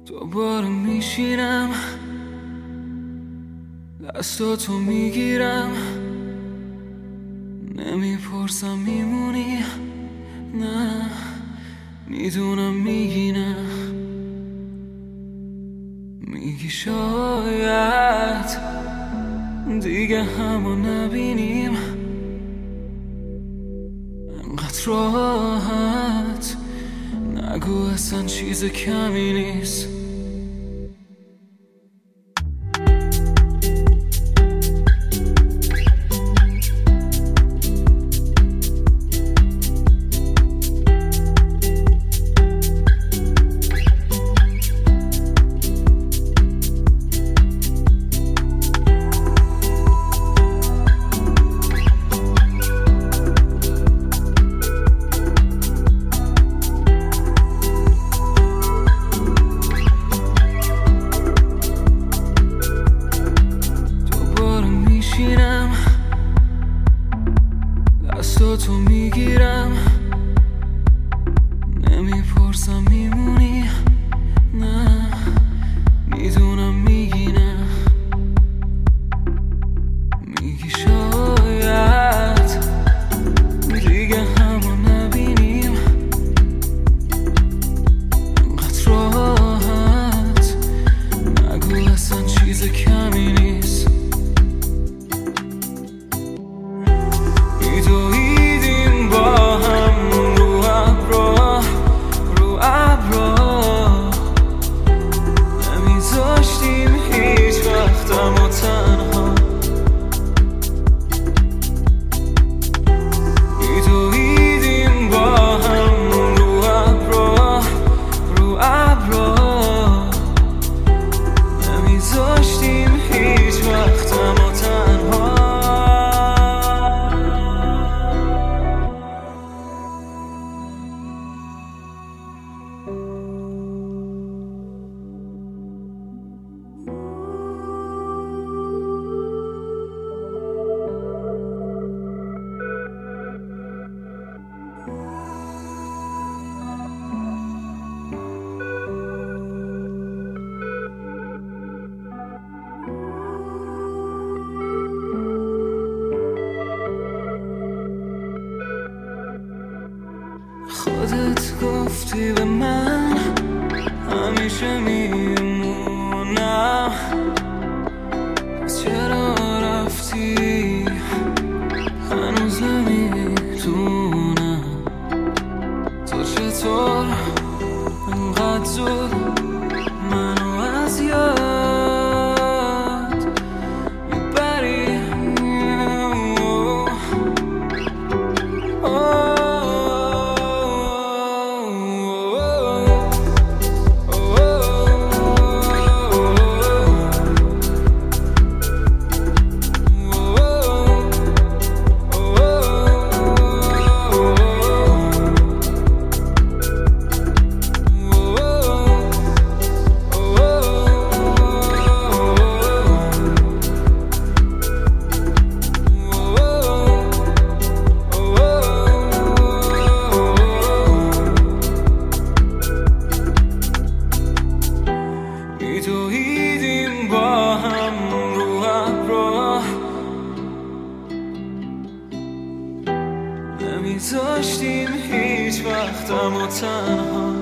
دوباره میشینم دستاتو میگیرم، نمیپرسم میمونی، نه میدونم میگی نه. میگی شاید دیگه همو نبینیم، انقدر راحت نگو اصلا چیز کمی نیست. دستاتو میگیرم، نمیپرسم میمونی، نه میدونم میگی نه. میگی شاید دیگه همو نبینیم، انقدر راحت نگو اصلا چیز کمی نیست. دویدیم با هم رو ابرا، نمیذاشتیم هیچ وقتمو تنها. دویدیم با هم رو ابرا، نمیذاشتیم هیچ وقتمو تنها. خودت گفتی به من همیشه میمونم، پس چرا رفتی؟ هنوز نمیدونم تو چطور انقدر زود منو از یاد میبری. دویدیم با هم رو ابرا، نمیذاشتیم هیچ وقتمو تنها.